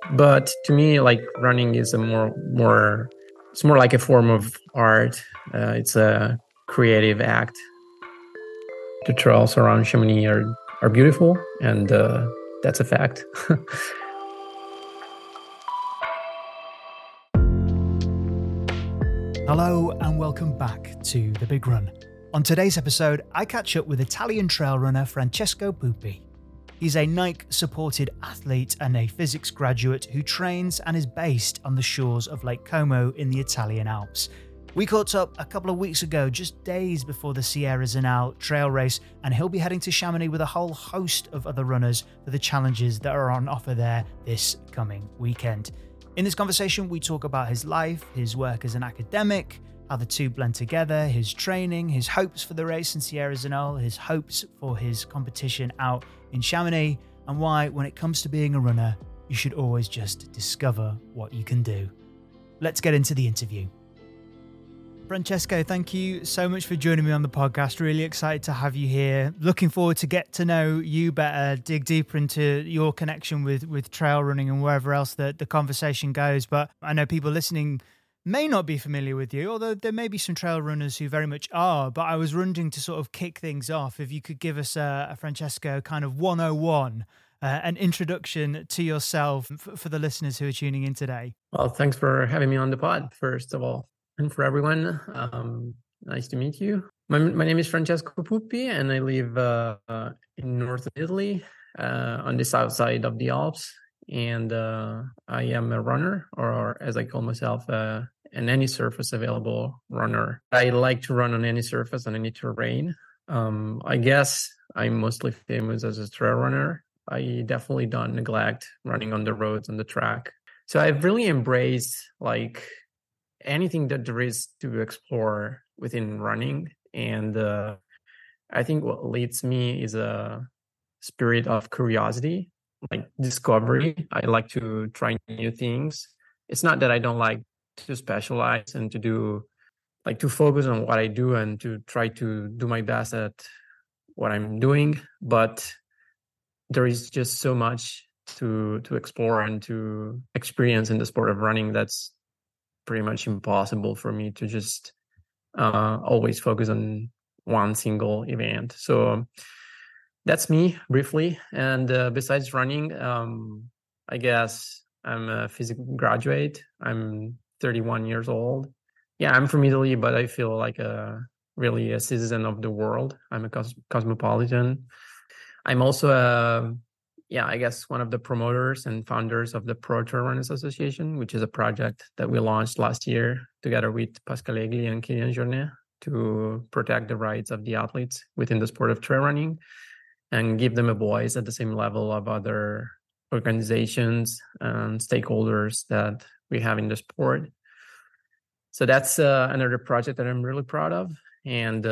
But to me, like running is a more it's more like a form of art. It's a creative act. The trails around Chamonix are beautiful, and that's a fact. Hello and welcome back to The Big Run. On today's episode, I catch up with Italian trail runner Francesco Pupi. He's a Nike-supported athlete and a physics graduate who trains and is based on the shores of Lake Como in the Italian Alps. We caught up a couple of weeks ago, just days before the Sierra Zinal trail race, and he'll be heading to Chamonix with a whole host of other runners for the challenges that are on offer there this coming weekend. In this conversation, we talk about his life, his work as an academic, how the two blend together, his training, his hopes for the race in Sierra Zinal, his hopes for his competition out in Chamonix, and why, when it comes to being a runner, you should always just discover what you can do. Let's get into the interview. Francesco, thank you so much for joining me on the podcast. Really excited to have you here. Looking forward to get to know you better, dig deeper into your connection with trail running and wherever else the conversation goes. But I know people listening may not be familiar with you, although there may be some trail runners who very much are. But I was wondering to sort of kick things off, if you could give us a Francesco kind of 101, an introduction to yourself for the listeners who are tuning in today. Well, thanks for having me on the pod, first of all. And for everyone, nice to meet you. My name is Francesco Pupi, and I live in northern Italy, on the south side of the Alps. And I am a runner, or as I call myself, an any surface available runner. I like to run on any surface and any terrain. I guess I'm mostly famous as a trail runner. I definitely don't neglect running on the roads, on the track. So I've really embraced like anything that there is to explore within running. And I think what leads me is a spirit of curiosity, like discovery. I like to try new things. It's not that I don't like to specialize and to focus on what I do and to try to do my best at what I'm doing, but there is just so much to explore and to experience in the sport of running that's pretty much impossible for me to just always focus on one single event. So that's me briefly. And besides running, I guess I'm a physics graduate. I'm 31 years old. Yeah, I'm from Italy, but I feel like really a citizen of the world. I'm a cosmopolitan. I'm also I guess one of the promoters and founders of the Pro Trail Runners Association, which is a project that we launched last year together with Pascal Egli and Kylian Jornet to protect the rights of the athletes within the sport of trail running and give them a voice at the same level of other organizations and stakeholders that we have in the sport. So that's another project that I'm really proud of. And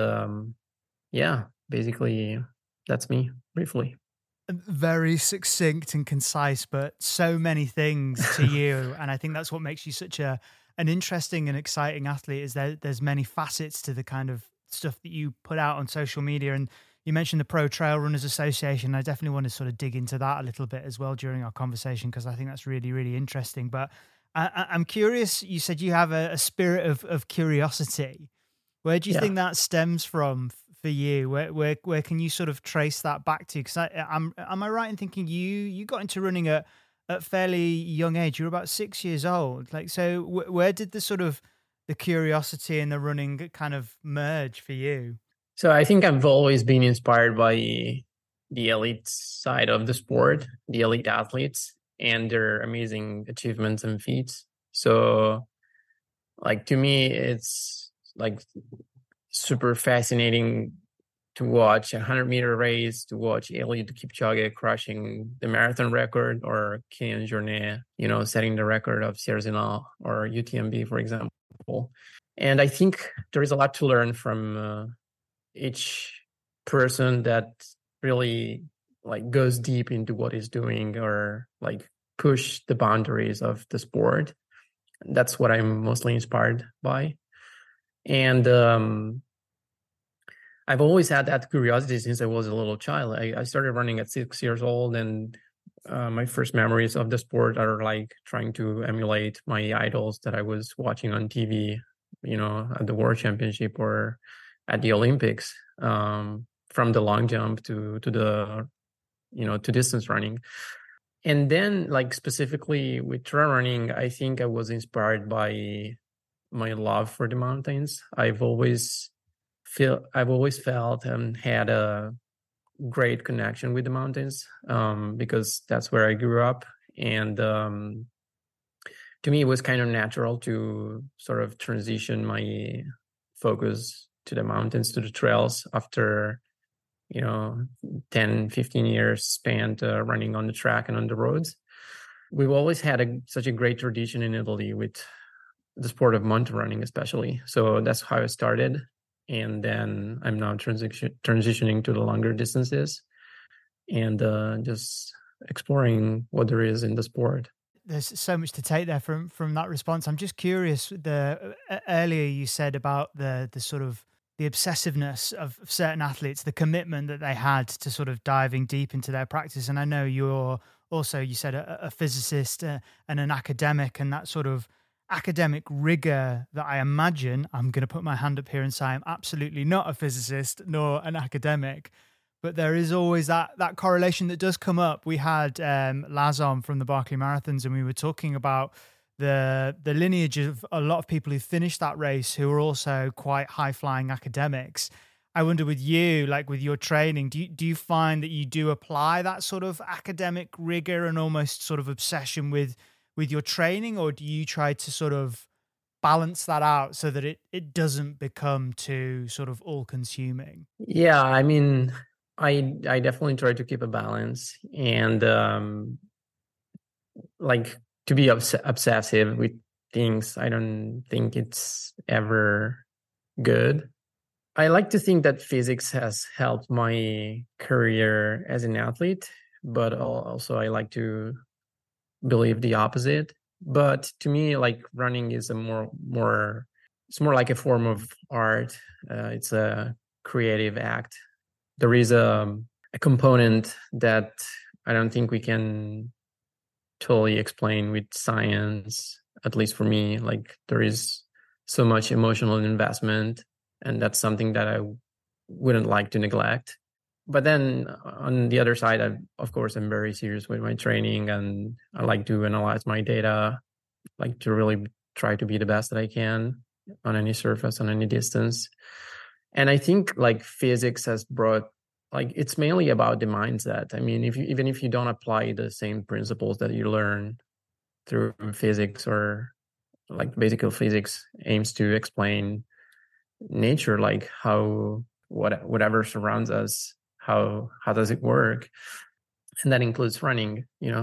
basically that's me briefly. Very succinct and concise, but so many things to you. And I think that's what makes you such an interesting and exciting athlete, is that there's many facets to the kind of stuff that you put out on social media. And you mentioned the Pro Trail Runners Association. I definitely want to sort of dig into that a little bit as well during our conversation, because I think that's really, really interesting. But I'm curious, you said you have a spirit of curiosity. Where do you think that stems from for you? Where can you sort of trace that back to? Because am I right in thinking you got into running at fairly young age? You were about 6 years old. Like, so where did the sort of the curiosity and the running kind of merge for you? So I think I've always been inspired by the elite side of the sport, the elite athletes, and their amazing achievements and feats. So, like, to me, it's like super fascinating to watch a 100-meter race, to watch Eliud Kipchoge crushing the marathon record, or Kylian Jornet, setting the record of Sierra Zinal or UTMB, for example. And I think there is a lot to learn from each person that really like goes deep into what he's doing, or like push the boundaries of the sport. That's what I'm mostly inspired by. And I've always had that curiosity since I was a little child. I started running at 6 years old, and My first memories of the sport are like trying to emulate my idols that I was watching on TV, at the World Championship or at the Olympics, from the long jump to the, to distance running. And then, like, specifically with trail running, I think I was inspired by my love for the mountains. I've always felt and had a great connection with the mountains, because that's where I grew up. And to me, it was kind of natural to sort of transition my focus to the mountains, to the trails after, 10, 15 years spent running on the track and on the roads. We've always had such a great tradition in Italy with the sport of mountain running, especially. So that's how I started. And then I'm now transitioning to the longer distances and just exploring what there is in the sport. There's so much to take there from that response. I'm just curious. Earlier you said about the sort of the obsessiveness of certain athletes, the commitment that they had to sort of diving deep into their practice. And I know you're also, you said, a physicist and an academic, and that sort of academic rigor that I imagine, I'm going to put my hand up here and say I'm absolutely not a physicist nor an academic, but there is always that correlation that does come up. We had Laz on from the Barkley Marathons, and we were talking about the lineage of a lot of people who finished that race who are also quite high-flying academics. I wonder with you, like with your training, do you find that you do apply that sort of academic rigor and almost sort of obsession with your training, or do you try to sort of balance that out so that it doesn't become too sort of all-consuming? Yeah, I mean, I definitely try to keep a balance, and like, to be obsessive with things, I don't think it's ever good. I like to think that physics has helped my career as an athlete, but also I like to believe the opposite. But to me, like, running is it's more like a form of art. It's a creative act. There is a component that I don't think we can totally explain with science, at least for me. Like, there is so much emotional investment, and that's something that I wouldn't like to neglect. But then on the other side, of course, I'm very serious with my training, and I like to analyze my data, like to really try to be the best that I can on any surface, on any distance. And I think, like, physics has brought, like, it's mainly about the mindset. I mean, even if you don't apply the same principles that you learn through physics, or like basic physics aims to explain nature, like how whatever surrounds us, how does it work, and that includes running,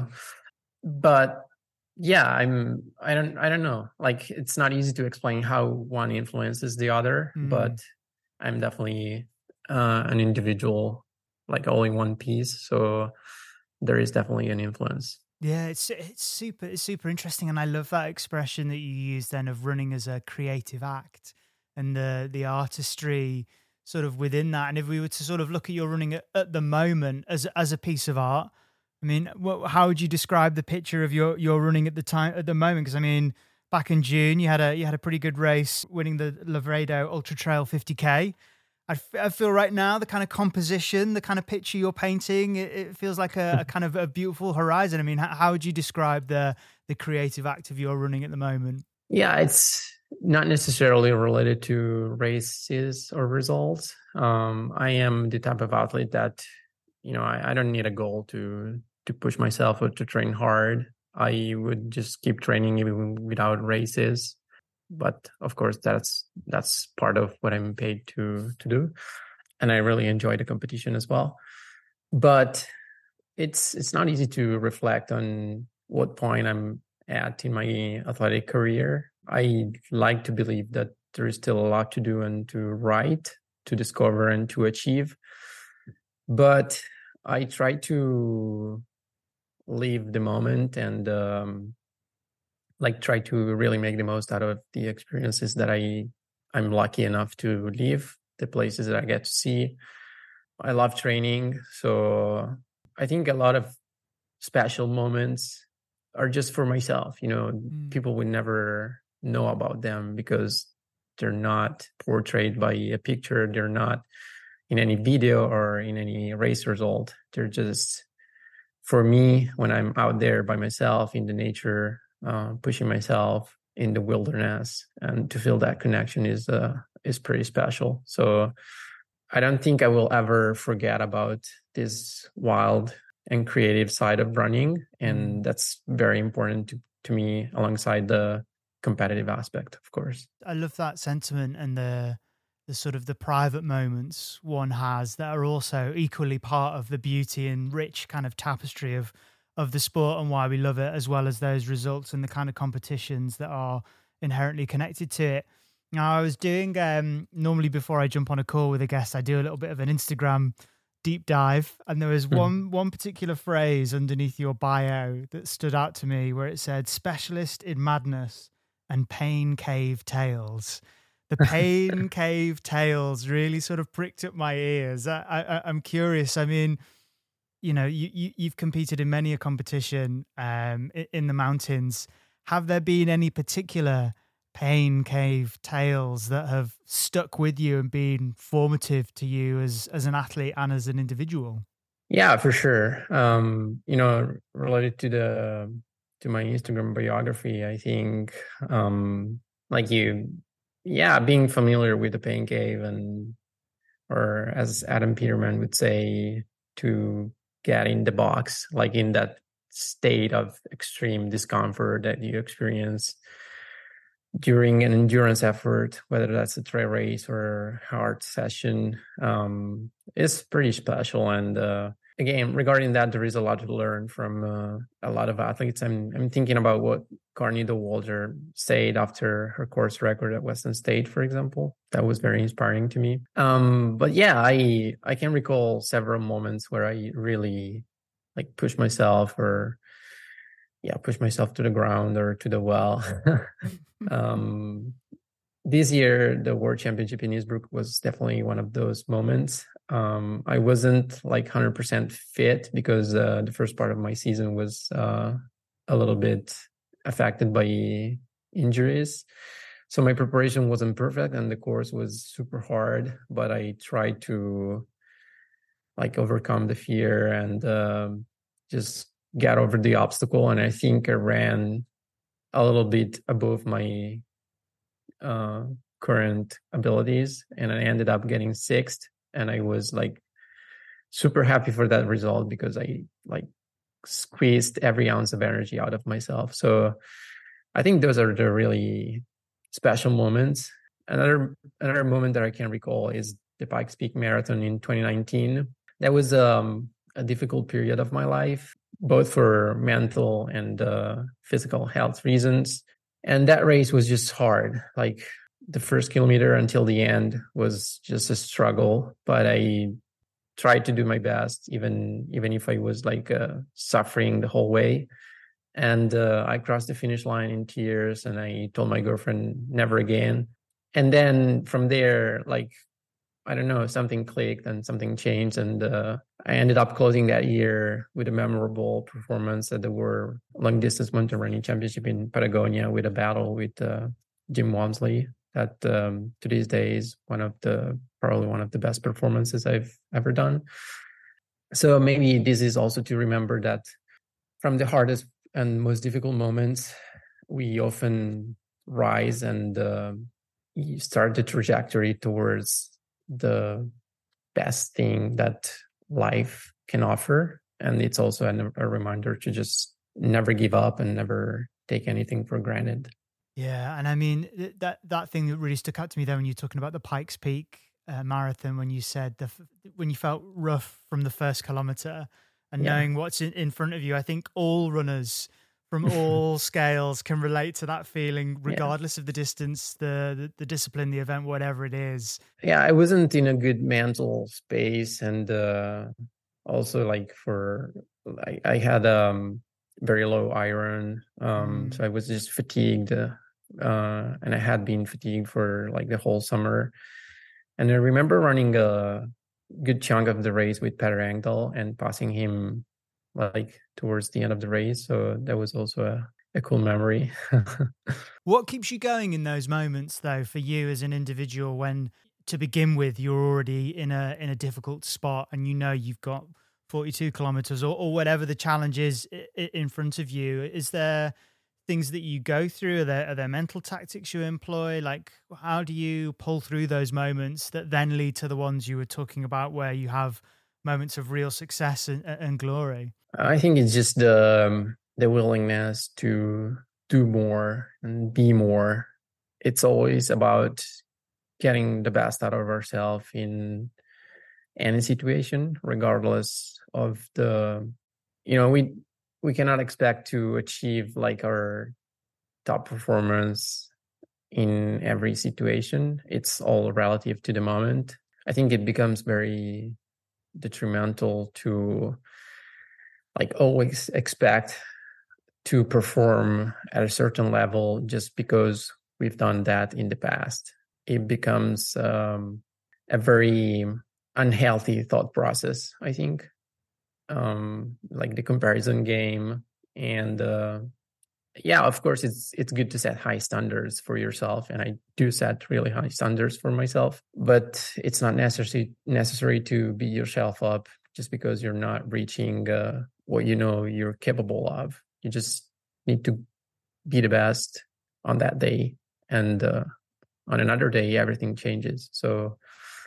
But yeah, I don't know. Like, it's not easy to explain how one influences the other, but I'm definitely an individual, like all in one piece. So there is definitely an influence. Yeah, it's super interesting, and I love that expression that you use then of running as a creative act and the artistry sort of within that. And if we were to sort of look at your running at the moment as a piece of art, I mean, how would you describe the picture of your running at the moment? Because I mean, back in June, you had a pretty good race, winning the Lavaredo Ultra Trail 50K. I feel right now the kind of composition, the kind of picture you're painting, it feels like a kind of a beautiful horizon. I mean, how would you describe the creative act of your running at the moment? Yeah, it's not necessarily related to races or results. I am the type of athlete that, I don't need a goal to push myself or to train hard. I would just keep training even without races. But of course, that's part of what I'm paid to do, and I really enjoy the competition as well. But it's not easy to reflect on what point I'm at in my athletic career. I like to believe that there is still a lot to do and to write, to discover, and to achieve. But I try to live the moment and like try to really make the most out of the experiences that I'm lucky enough to live, the places that I get to see. I love training. So I think a lot of special moments are just for myself. People would never know about them because they're not portrayed by a picture. They're not in any video or in any race result. They're just for me when I'm out there by myself in the nature, pushing myself in the wilderness, and to feel that connection is pretty special. So I don't think I will ever forget about this wild and creative side of running, and that's very important to me alongside the competitive aspect, of course. I love that sentiment and the sort of the private moments one has that are also equally part of the beauty and rich kind of tapestry of the sport and why we love it, as well as those results and the kind of competitions that are inherently connected to it. Now, I was doing, normally before I jump on a call with a guest, I do a little bit of an Instagram deep dive. And there was one particular phrase underneath your bio that stood out to me where it said specialist in madness and pain cave tales. The pain cave tales really sort of pricked up my ears. I'm curious. I mean, you've competed in many a competition in the mountains. Have there been any particular pain cave tales that have stuck with you and been formative to you as an athlete and as an individual? Yeah, for sure. Related to my Instagram biography, I think being familiar with the pain cave, or as Adam Peterman would say, to get in the box, like in that state of extreme discomfort that you experience during an endurance effort, whether that's a trail race or hard session, is pretty special. And again, regarding that, there is a lot to learn from a lot of athletes. I'm thinking about what Courtney Dauwalter said after her course record at Western State, for example. That was very inspiring to me. But yeah, I can recall several moments where I really push myself to the ground or to the well. This year, the World Championship in Innsbruck was definitely one of those moments. I wasn't 100% fit because the first part of my season was a little bit affected by injuries. So my preparation wasn't perfect and the course was super hard, but I tried to overcome the fear and just get over the obstacle. And I think I ran a little bit above my current abilities, and I ended up getting sixth. And I was super happy for that result because I squeezed every ounce of energy out of myself. So I think those are the really special moments. Another moment that I can recall is the Pikes Peak Marathon in 2019. That was a difficult period of my life, both for mental and physical health reasons. And that race was just hard. The first kilometer until the end was just a struggle, but I tried to do my best, even if I was suffering the whole way. And I crossed the finish line in tears, and I told my girlfriend, never again. And then from there, I don't know, something clicked and something changed. And I ended up closing that year with a memorable performance at the World Long Distance Mountain Running Championship in Patagonia with a battle with Jim Walmsley. That to this day is probably one of the best performances I've ever done. So maybe this is also to remember that from the hardest and most difficult moments, we often rise and start the trajectory towards the best thing that life can offer. And it's also a reminder to just never give up and never take anything for granted. Yeah, and I mean, that thing that really stuck out to me there when you're talking about the Pikes Peak marathon, when you said when you felt rough from the first kilometer and knowing what's in front of you, I think all runners from all scales can relate to that feeling, regardless of the distance, the discipline, the event, whatever it is. Yeah, I wasn't in a good mental space, and also I had very low iron, so I was just fatigued, and I had been fatigued for the whole summer. And I remember running a good chunk of the race with Peter Engdahl and passing him like towards the end of the race. So that was also a cool memory. What keeps you going in those moments, though, for you as an individual, when to begin with you're already in a difficult spot and you know you've got 42 kilometers or whatever the challenge is in front of you? Is there things that you go through? Are there mental tactics you employ? Like, how do you pull through those moments that then lead to the ones you were talking about, where you have moments of real success and glory? I think it's just the willingness to do more and be more. It's always about getting the best out of ourselves in any situation, regardless of we cannot expect to achieve like our top performance in every situation. It's all relative to the moment. I think it becomes very detrimental to like always expect to perform at a certain level just because we've done that in the past. It becomes a very unhealthy thought process, I think. Like the comparison game. And yeah, of course, it's good to set high standards for yourself. And I do set really high standards for myself, but it's not necessary to beat yourself up just because you're not reaching what you know you're capable of. You just need to be the best on that day. And on another day, everything changes. So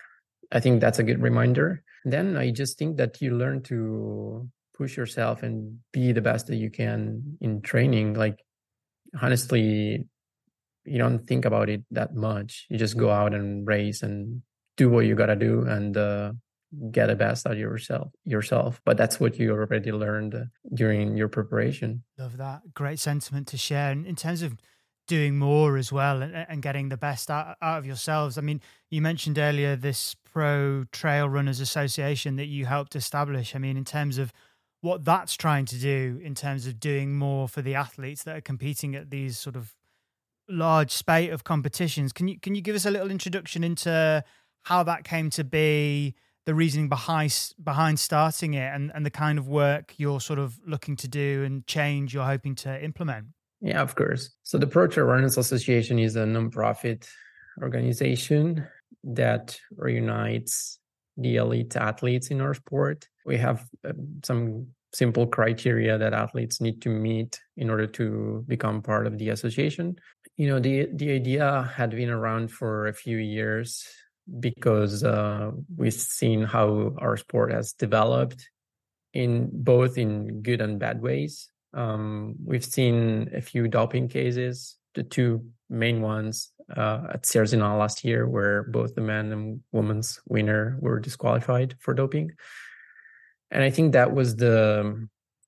I think that's a good reminder. Then I just think that you learn to push yourself and be the best that you can in training. Like, honestly, you don't think about it that much. You just go out and race and do what you got to do and get the best out of yourself. But that's what you already learned during your preparation. Love that. Great sentiment to share. And in terms of doing more as well and getting the best out of yourselves, I mean, you mentioned earlier this Pro Trail Runners Association that you helped establish. I mean, in terms of what that's trying to do, in terms of doing more for the athletes that are competing at these sort of large spate of competitions, can you give us a little introduction into how that came to be, the reasoning behind starting it, and the kind of work you're sort of looking to do and change you're hoping to implement? Yeah, of course. So the Pro Trail Runners Association is a nonprofit organization that reunites the elite athletes in our sport. We have some simple criteria that athletes need to meet in order to become part of the association. You know, the idea had been around for a few years because we've seen how our sport has developed in both in good and bad ways. We've seen a few doping cases, the two main ones at Cierzinal last year, where both the men and women's winner were disqualified for doping. And I think that was the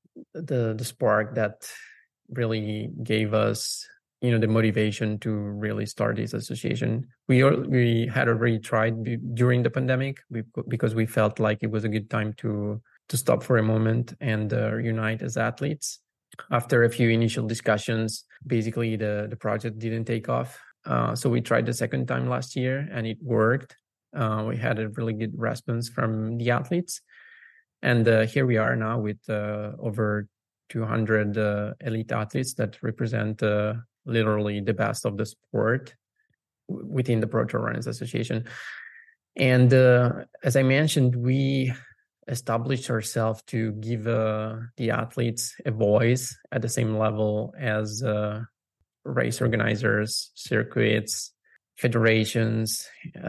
spark that really gave us, you know, the motivation to really start this association. We had already tried during the pandemic because we felt like it was a good time to stop for a moment and unite as athletes. After a few initial discussions, basically the project didn't take off. So we tried the second time last year and it worked. We had a really good response from the athletes. And here we are now with over 200 elite athletes that represent literally the best of the sport within the Pro Trail Runners Association. And as I mentioned, we established ourselves to give the athletes a voice at the same level as race organizers, circuits, federations,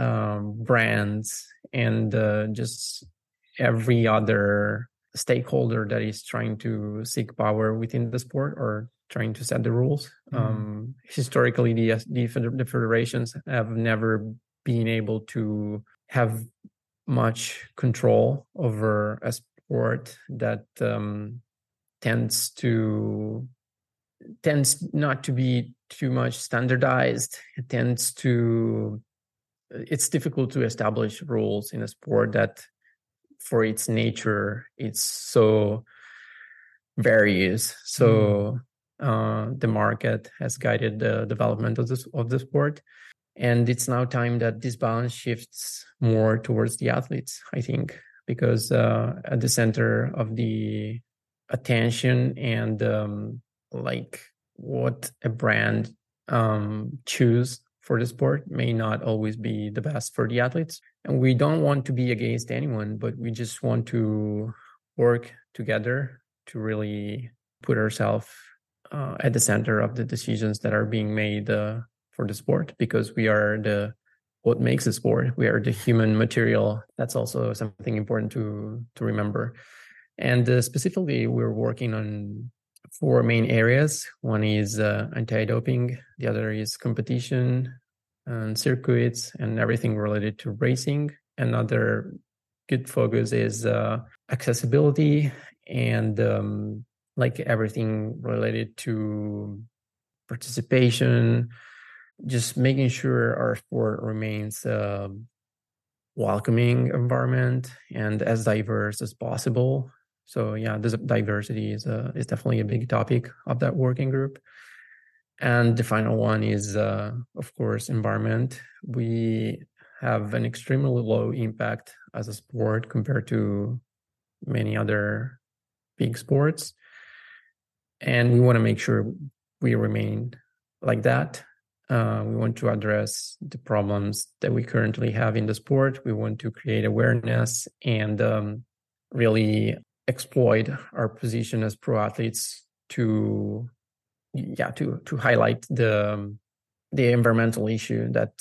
brands, and just every other stakeholder that is trying to seek power within the sport or trying to set the rules. Historically, the federations have never been able to have much control over a sport that tends not to be too much standardized. It's difficult to establish rules in a sport that, for its nature, it's so various. So the market has guided the development of the sport. And it's now time that this balance shifts more towards the athletes, I think, because at the center of the attention and like what a brand choose for the sport may not always be the best for the athletes. And we don't want to be against anyone, but we just want to work together to really put ourselves at the center of the decisions that are being made for the sport, because we are what makes a sport. We are the human material. That's also something important to remember. And specifically, we're working on 4 main areas. One is anti-doping. The other is competition and circuits and everything related to racing. Another good focus is accessibility and like everything related to participation, just making sure our sport remains a welcoming environment and as diverse as possible. So yeah, this diversity is definitely a big topic of that working group. And the final one is, of course, environment. We have an extremely low impact as a sport compared to many other big sports. And we want to make sure we remain like that. We want to address the problems that we currently have in the sport. We want to create awareness and really exploit our position as pro athletes to highlight the environmental issue that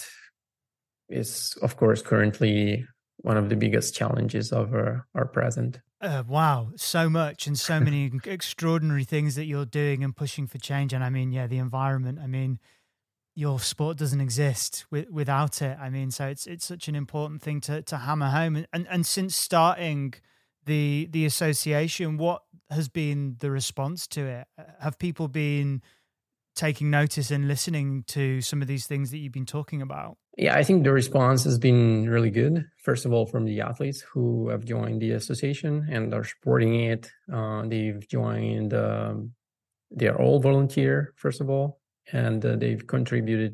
is, of course, currently one of the biggest challenges of our present. Wow, so much and so many extraordinary things that you're doing and pushing for change. And I mean, yeah, the environment. I mean, your sport doesn't exist without it. I mean, so it's such an important thing to hammer home. And since starting the association, what has been the response to it? Have people been taking notice and listening to some of these things that you've been talking about? Yeah, I think the response has been really good. First of all, from the athletes who have joined the association and are supporting it. They've joined, they're all volunteer, first of all, and they've contributed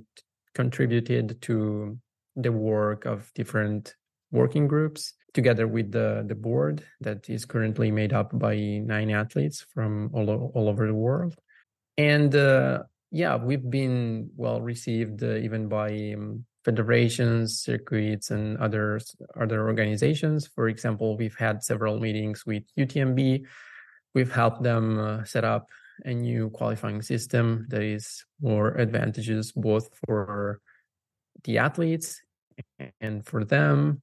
to the work of different working groups together with the board that is currently made up by 9 athletes from all over the world. And yeah, we've been well received even by federations, circuits, and other organizations. For example, we've had several meetings with UTMB. We've helped them set up a new qualifying system that is more advantageous both for the athletes and for them.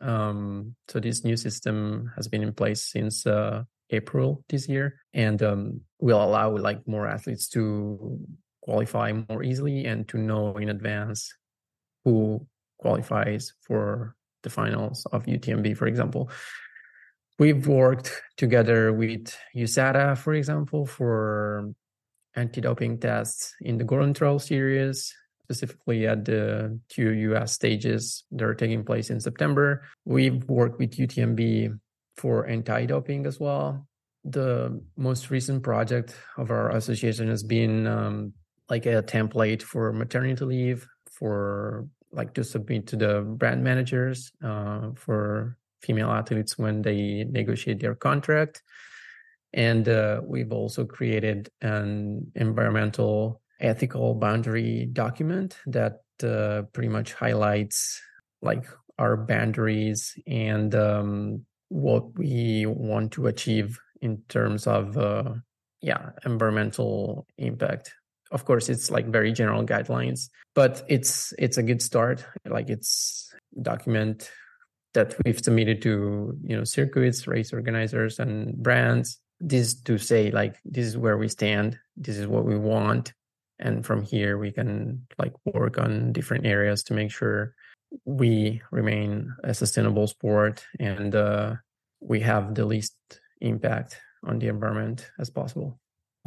So this new system has been in place since April this year, and will allow like more athletes to qualify more easily and to know in advance who qualifies for the finals of UTMB, for example. We've worked together with USADA, for example, for anti-doping tests in the Golden Trail series, specifically at the 2 US stages that are taking place in September. We've worked with UTMB for anti-doping as well. The most recent project of our association has been like a template for maternity leave for like to submit to the brand managers for female athletes when they negotiate their contract. And we've also created an environmental ethical boundary document that pretty much highlights like our boundaries and what we want to achieve in terms of environmental impact. Of course, it's like very general guidelines, but it's a good start. Like it's a document that we've submitted to circuits, race organizers, and brands. This to say like this is where we stand, this is what we want, and from here we can like work on different areas to make sure we remain a sustainable sport and we have the least impact on the environment as possible.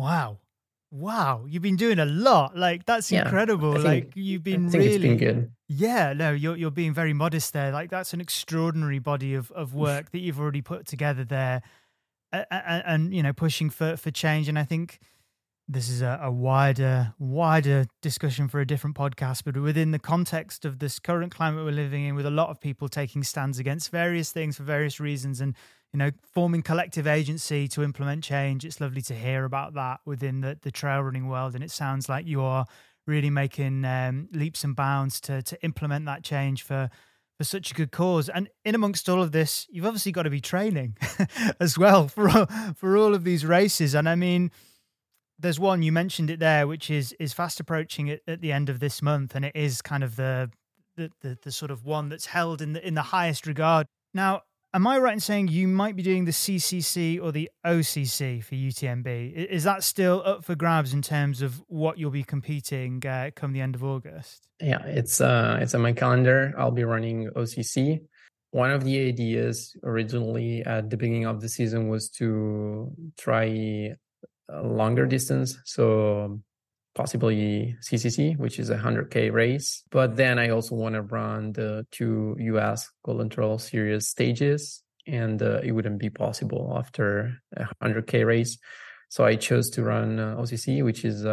Wow, you've been doing a lot. Like that's incredible. Like you've been really, it's been good. Yeah, no, you're being very modest there. Like that's an extraordinary body of work that you've already put together there, and pushing for change. And I think This is a wider discussion for a different podcast, but within the context of this current climate we're living in, with a lot of people taking stands against various things for various reasons, and forming collective agency to implement change, it's lovely to hear about that within the trail running world. And it sounds like you are really making leaps and bounds to implement that change for such a good cause. And in amongst all of this, you've obviously got to be training as well for all of these races. And I mean, there's one, you mentioned it there, which is fast approaching at the end of this month, and it is kind of the sort of one that's held in the highest regard. Now, am I right in saying you might be doing the CCC or the OCC for UTMB? Is that still up for grabs in terms of what you'll be competing come the end of August? Yeah, it's on my calendar. I'll be running OCC. One of the ideas originally at the beginning of the season was to try a longer distance, so possibly CCC, which is a 100K race. But then I also want to run the 2 US Golden Trail Series stages, and it wouldn't be possible after a 100K race. So I chose to run OCC, which is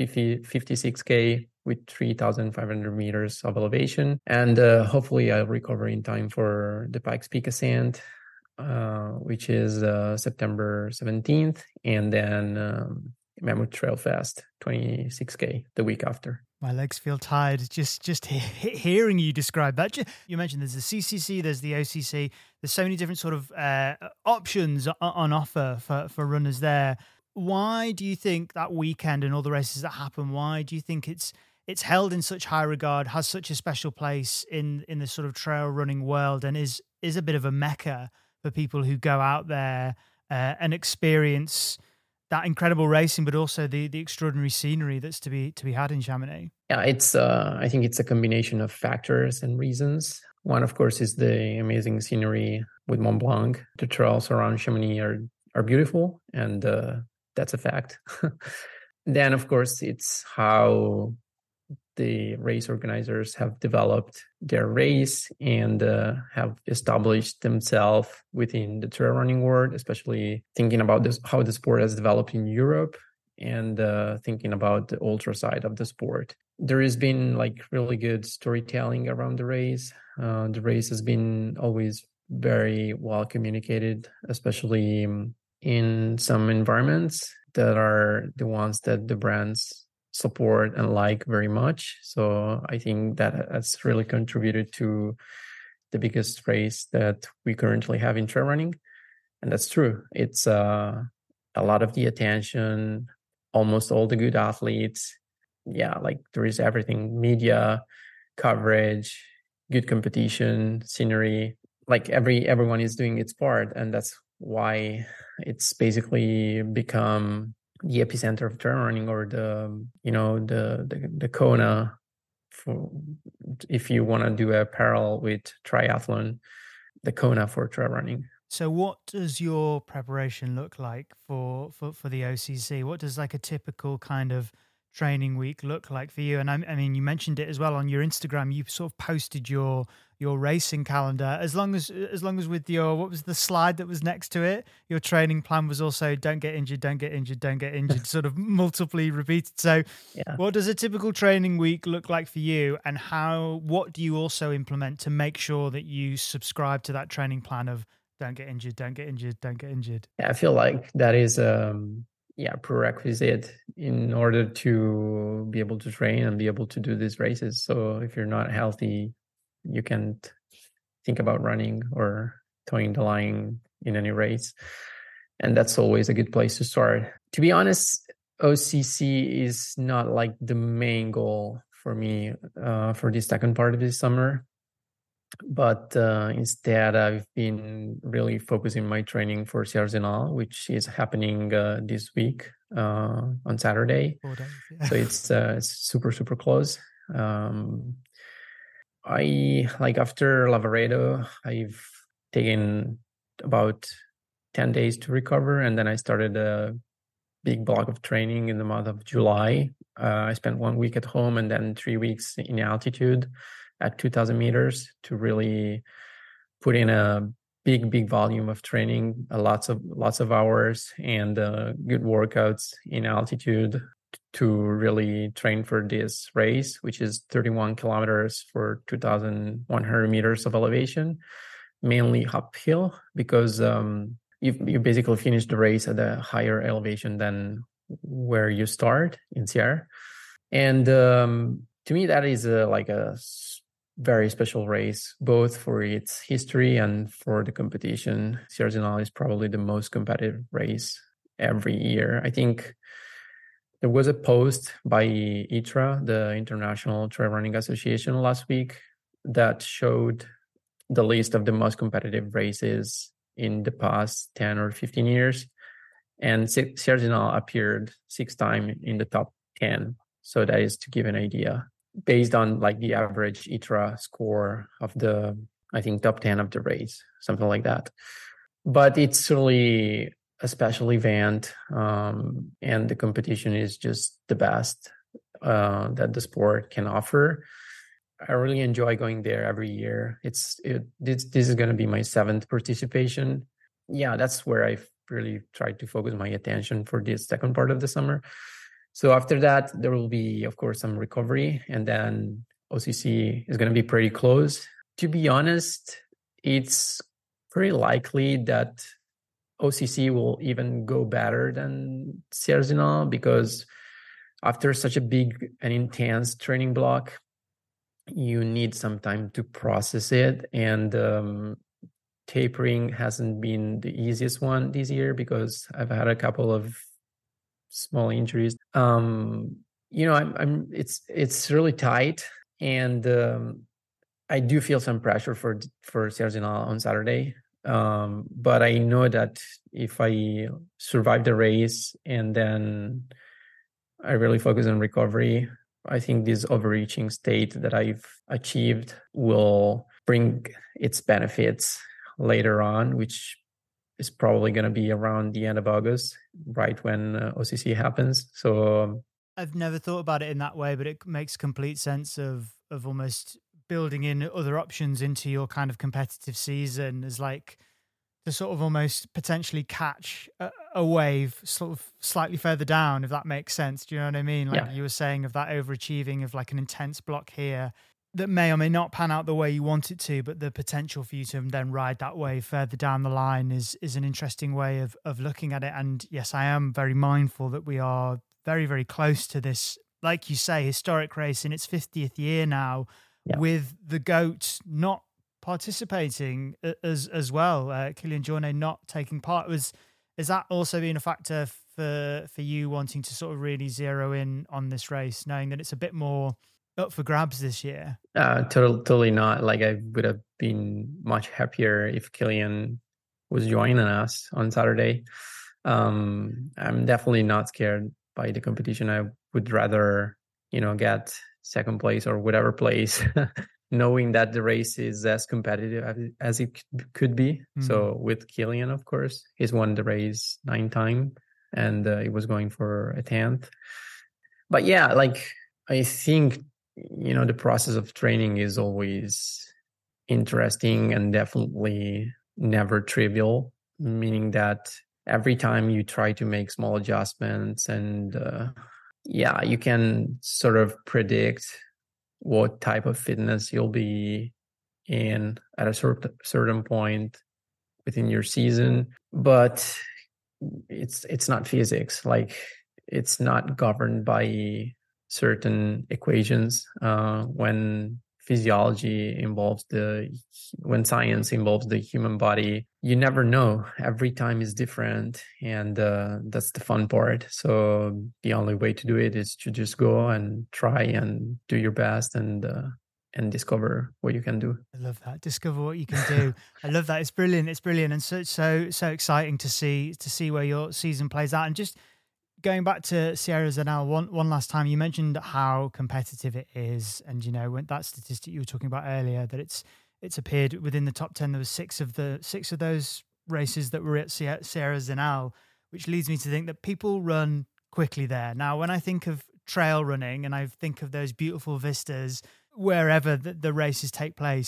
56K with 3,500 meters of elevation. And hopefully I'll recover in time for the Pikes Peak Ascent, which is September 17th, and then Mammoth Trail Fest 26K the week after. My legs feel tired just hearing you describe that. You mentioned there's the CCC, there's the OCC. There's so many different sort of options on offer for runners there. Why do you think that weekend and all the races that happen, why do you think it's held in such high regard, has such a special place in the sort of trail running world, and is a bit of a mecca for people who go out there and experience that incredible racing, but also the extraordinary scenery that's to be had in Chamonix? Yeah, it's I think it's a combination of factors and reasons. One, of course, is the amazing scenery with Mont Blanc. The trails around Chamonix are beautiful, and that's a fact. Then, of course, it's how the race organizers have developed their race and have established themselves within the trail running world, especially thinking about how the sport has developed in Europe, and thinking about the ultra side of the sport. There has been like really good storytelling around the race. The race has been always very well communicated, especially in some environments that are the ones that the brands support and like very much. So I think that has really contributed to the biggest race that we currently have in trail running. And that's true. It's a lot of the attention, almost all the good athletes. Yeah, like there is everything: media coverage, good competition, scenery. Like everyone is doing its part, and that's why it's basically become the epicenter of trail running, or the Kona, for if you want to do a parallel with triathlon, the Kona for trail running. So what does your preparation look like for the OCC? What does like a typical kind of training week look like for you? And I mean, you mentioned it as well on your Instagram. You sort of posted your racing calendar, as long as with your, what was the slide that was next to it? Your training plan was also don't get injured, sort of multiply repeated. So yeah. What does a typical training week look like for you, and what do you also implement to make sure that you subscribe to that training plan of don't get injured? Yeah, I feel like that is prerequisite in order to be able to train and be able to do these races. So if you're not healthy, you can't think about running or towing the line in any race. And that's always a good place to start. To be honest, OCC is not like the main goal for me for the second part of this summer. But instead, I've been really focusing my training for Sierre-Zinal, which is happening this week on Saturday. 4 days, yeah. So it's super, super close. I like after Lavaredo, I've taken about 10 days to recover, and then I started a big block of training in the month of July. I spent 1 week at home and then 3 weeks in altitude at 2,000 meters to really put in a big volume of training, lots of hours, and good workouts in altitude to really train for this race, which is 31 kilometers for 2,100 meters of elevation, mainly uphill, because you basically finish the race at a higher elevation than where you start in Sierra. And to me, that is like a very special race, both for its history and for the competition. Sierra Zinal is probably the most competitive race every year. I think there was a post by ITRA, the International Trail Running Association, last week that showed the list of the most competitive races in the past 10 or 15 years. And Sierra Zinal appeared 6 times in the top 10. So that is to give an idea based on like the average ITRA score of the, I think, top 10 of the race, something like that. But it's really a special event, and the competition is just the best that the sport can offer. I really enjoy going there every year. This is going to be my 7th participation. Yeah, that's where I've really tried to focus my attention for this second part of the summer. So after that, there will be, of course, some recovery, and then OCC is going to be pretty close. To be honest, it's pretty likely that OCC will even go better than Sierra Zinal, because after such a big and intense training block, you need some time to process it. And tapering hasn't been the easiest one this year because I've had a couple of small injuries. It's really tight, and I do feel some pressure for Sierra Zinal on Saturday. But I know that if I survive the race and then I really focus on recovery, I think this overreaching state that I've achieved will bring its benefits later on, which is probably going to be around the end of August, right when OCC happens. So I've never thought about it in that way, but it makes complete sense of almost building in other options into your kind of competitive season as like to sort of almost potentially catch a wave sort of slightly further down, if that makes sense. Do you know what I mean? Like you were saying, of that overachieving of like an intense block here that may or may not pan out the way you want it to, but the potential for you to then ride that wave further down the line is an interesting way of looking at it. And yes, I am very mindful that we are very, very close to this, like you say, historic race in its 50th year now, with the GOAT not participating as well. Kilian Jornet not taking part. Is that also been a factor for you wanting to sort of really zero in on this race, knowing that it's a bit more up for grabs this year? Totally not. Like, I would have been much happier if Kilian was joining us on Saturday. I'm definitely not scared by the competition. I would rather, get second place or whatever place, knowing that the race is as competitive as it could be. So with Kilian, of course, he's won the race 9 times, and he was going for a 10th. But yeah, like, I think, the process of training is always interesting and definitely never trivial, meaning that every time you try to make small adjustments and you can sort of predict what type of fitness you'll be in at a certain point within your season. But it's not physics. Like, it's not governed by certain equations. When science involves the human body, you never know. Every time is different, and that's the fun part. So the only way to do it is to just go and try and do your best and discover what you can do. I love that. Discover what you can do. I love that. It's brilliant. It's brilliant, and so exciting to see where your season plays out. And just going back to Sierra Zinal one last time, you mentioned how competitive it is, and when that statistic you were talking about earlier, that it's appeared within the top 10. There was six of those races that were at Sierra Zinal, which leads me to think that people run quickly there. Now, when I think of trail running and I think of those beautiful vistas wherever the races take place,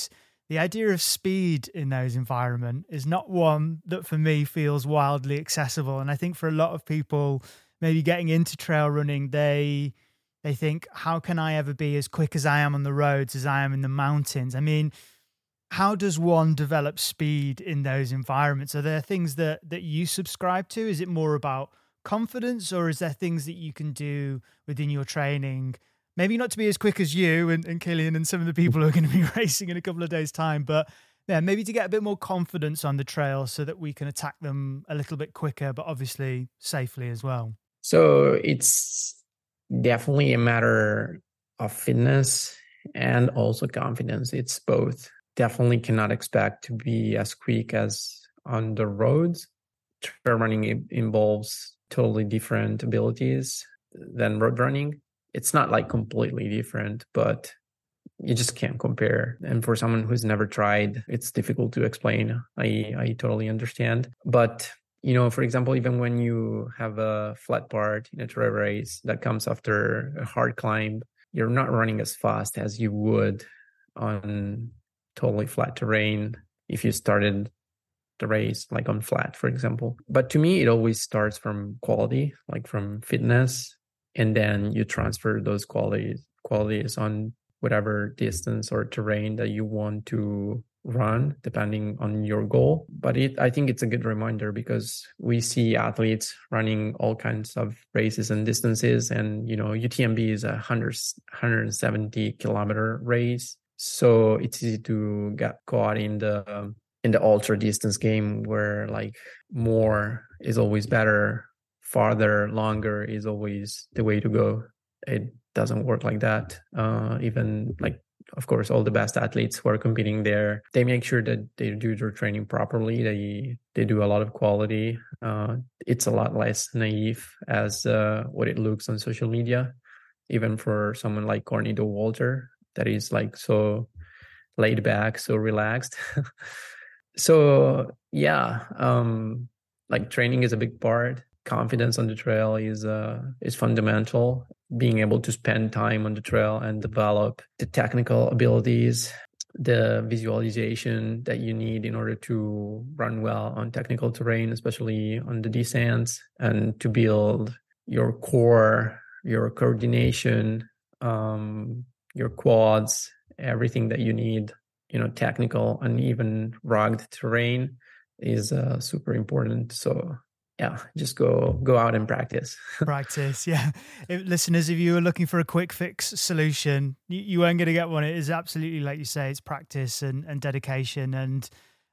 the idea of speed in those environments is not one that for me feels wildly accessible. And I think for a lot of people maybe getting into trail running, they think, how can I ever be as quick as I am on the roads as I am in the mountains? I mean, how does one develop speed in those environments? Are there things that you subscribe to? Is it more about confidence, or is there things that you can do within your training? Maybe not to be as quick as you and Killian and some of the people who are going to be racing in a couple of days' time, but yeah, maybe to get a bit more confidence on the trail so that we can attack them a little bit quicker, but obviously safely as well. So it's definitely a matter of fitness and also confidence. It's both. Definitely cannot expect to be as quick as on the roads. Trail running involves totally different abilities than road running. It's not like completely different, but you just can't compare. And for someone who's never tried, it's difficult to explain. I totally understand. But, you know, for example, even when you have a flat part in a trail race that comes after a hard climb, you're not running as fast as you would on totally flat terrain if you started the race like on flat, for example. But to me, it always starts from quality, like from fitness, and then you transfer those qualities on whatever distance or terrain that you want to run, depending on your goal. But I think it's a good reminder because we see athletes running all kinds of races and distances, and you know, UTMB is a 170 kilometer race, so it's easy to get caught in the ultra distance game where like more is always better, farther, longer is always the way to go. It doesn't work like that. Even like, of course, all the best athletes who are competing there, they make sure that they do their training properly. They do a lot of quality. It's a lot less naive as what it looks on social media. Even for someone like Courtney Dauwalter, that is like so laid back, so relaxed. So yeah, like training is a big part. Confidence on the trail is fundamental. Being able to spend time on the trail and develop the technical abilities, the visualization that you need in order to run well on technical terrain, especially on the descents, and to build your core, your coordination, your quads, everything that you need, you know, technical and even rugged terrain is super important. So yeah, just go out and practice. Practice, yeah. Listeners, if you were looking for a quick fix solution, you weren't going to get one. It is absolutely, like you say, it's practice and dedication and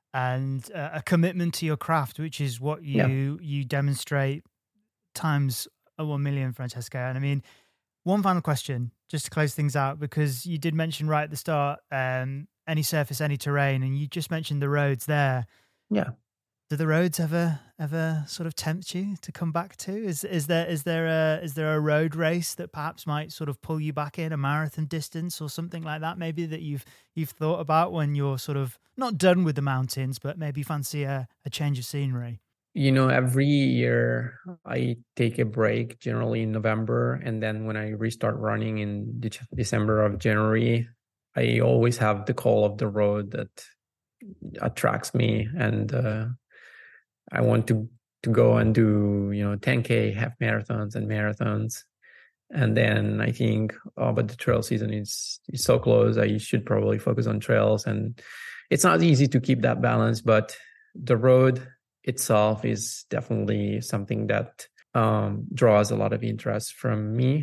a commitment to your craft, which is what you demonstrate times 1 million, Francesco. And I mean, one final question, just to close things out, because you did mention right at the start, any surface, any terrain, and you just mentioned the roads there. Yeah. Do the roads ever sort of tempt you to come back to? Is there a road race that perhaps might sort of pull you back in, a marathon distance or something like that? Maybe that you've thought about when you're sort of not done with the mountains, but maybe fancy a change of scenery. You know, every year I take a break, generally in November, and then when I restart running in December or January, I always have the call of the road that attracts me, and I want to go and do, you know, 10K, half marathons and marathons. And then I think, oh, but the trail season is so close. I should probably focus on trails. And it's not easy to keep that balance, but the road itself is definitely something that draws a lot of interest from me.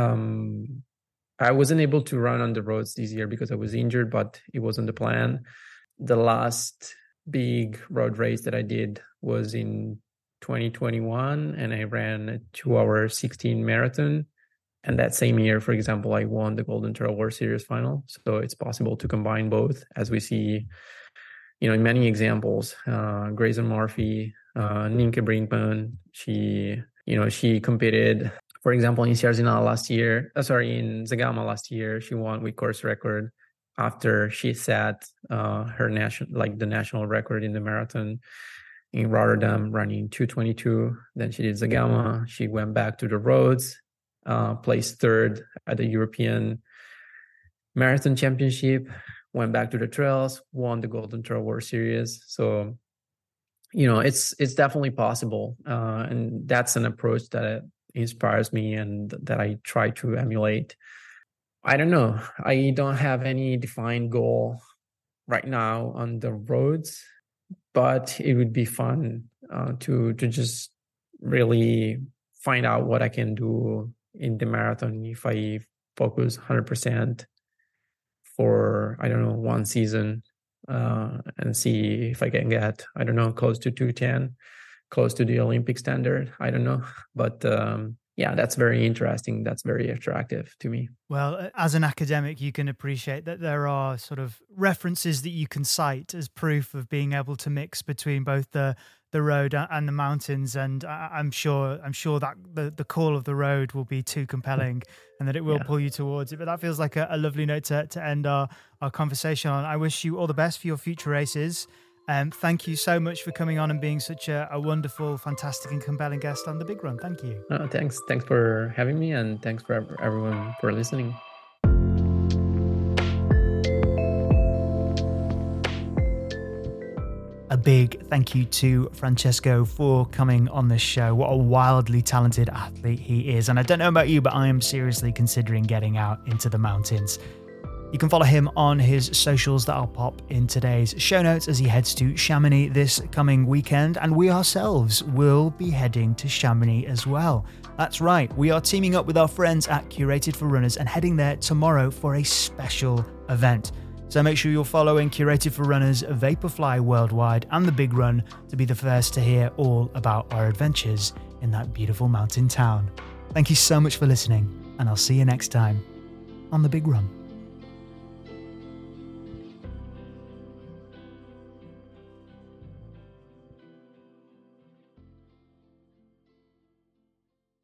I wasn't able to run on the roads this year because I was injured, but it wasn't the plan. The last big road race that I did was in 2021, and I ran a 2-hour 16 marathon. And that same year, for example, I won the Golden Trail World Series final. So it's possible to combine both, as we see, you know, in many examples. Grayson Murphy, Nienke Brinkman, she competed, for example, in Zagama last year. She won with course record after she set the national record in the marathon in Rotterdam, running 2:22. Then she did Zagama. She went back to the roads, placed third at the European Marathon Championship, went back to the trails, won the Golden Trail World Series. So, you know, it's definitely possible. And that's an approach that inspires me and that I try to emulate. I don't know. I don't have any defined goal right now on the roads, but it would be fun to just really find out what I can do in the marathon if I focus 100% for, I don't know, one season, and see if I can get, I don't know, close to 2:10, close to the Olympic standard. I don't know. But yeah, that's very interesting. That's very attractive to me. Well, as an academic, you can appreciate that there are sort of references that you can cite as proof of being able to mix between both the road and the mountains. And I'm sure that the call of the road will be too compelling and that it will pull you towards it. But that feels like a lovely note to end our conversation on. I wish you all the best for your future races. Thank you so much for coming on and being such a wonderful, fantastic and compelling guest on The Big Run. Thank you. Thanks for having me, and thanks for everyone for listening. A big thank you to Francesco for coming on this show. What a wildly talented athlete he is. And I don't know about you, but I am seriously considering getting out into the mountains. You can follow him on his socials that I'll pop in today's show notes as he heads to Chamonix this coming weekend, and we ourselves will be heading to Chamonix as well. That's right, we are teaming up with our friends at Curated for Runners and heading there tomorrow for a special event. So make sure you're following Curated for Runners, Vaporfly Worldwide and The Big Run to be the first to hear all about our adventures in that beautiful mountain town. Thank you so much for listening, and I'll see you next time on The Big Run.